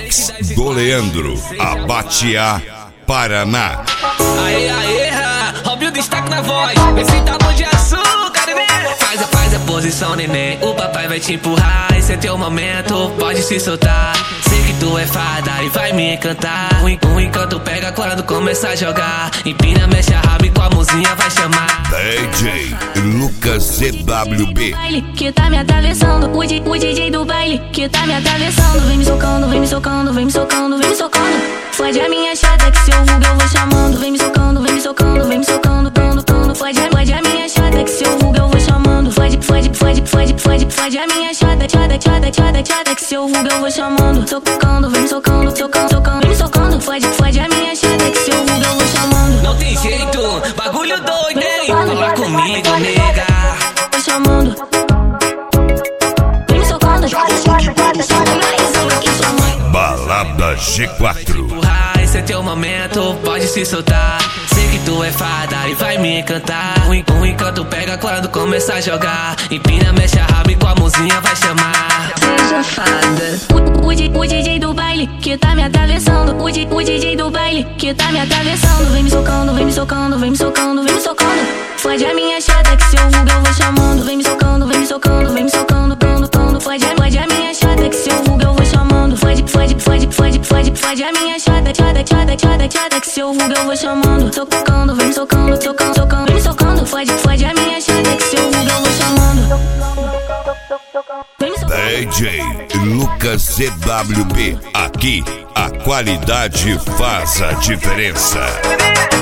Box do Leandro, Abateá, Paraná. Aê, aê, Roube o destaque na voz. Esse tabu de açúcar, neném. Faz a posição, neném. O papai vai te empurrar. Esse é teu momento, pode se soltar. Sei que tu é fada e vai me encantar. O encanto pega quando começa a jogar. Empina, mexe a raba e com a mãozinha vai chamar. DJ Lucas CWB. Que tá me atravessando, o DJ do baile que tá me atravessando. Vem me socando, vem me socando, vem me socando, vem me socando. Fode a minha chata que se eu vulgo eu vou chamando. Vem me socando, vem me socando, vem me socando, cando. Fode a minha chata que se eu vulgo eu vou chamando. Fode a minha chata que se eu vulgo eu vou chamando. Socando, vem me socando, socando, vem me socando. Fode a minha chata que se eu vulgo eu vou chamando. Não tem jeito, bagulho doido, hein? Fala comigo, nega. Vou chamando. Vem me socando, Balada G4. Esse é teu momento, pode se soltar. Sei que tu é fada e vai me encantar. O encanto pega quando começa a jogar. Empina, mexe a raba e com a mãozinha vai chamar. Seja fada. O DJ do baile que tá me atravessando. O DJ do baile que tá me atravessando. Vem me socando, vem me socando, vem me socando, vem me socando. Fode a minha chata que se eu vulgo eu vou chamando. Vem me socando, vem me socando, vem me socando, cando. Fode a minha chata que se eu vulgo eu vou chamando. Fode a minha chata que se eu vulgo eu vou chamando. Socando, vem me socando, socando, vem me socando. Fode a minha chata que se eu vulgo eu vou chamando. DJ Lucas CWB. Aqui a qualidade faz a diferença.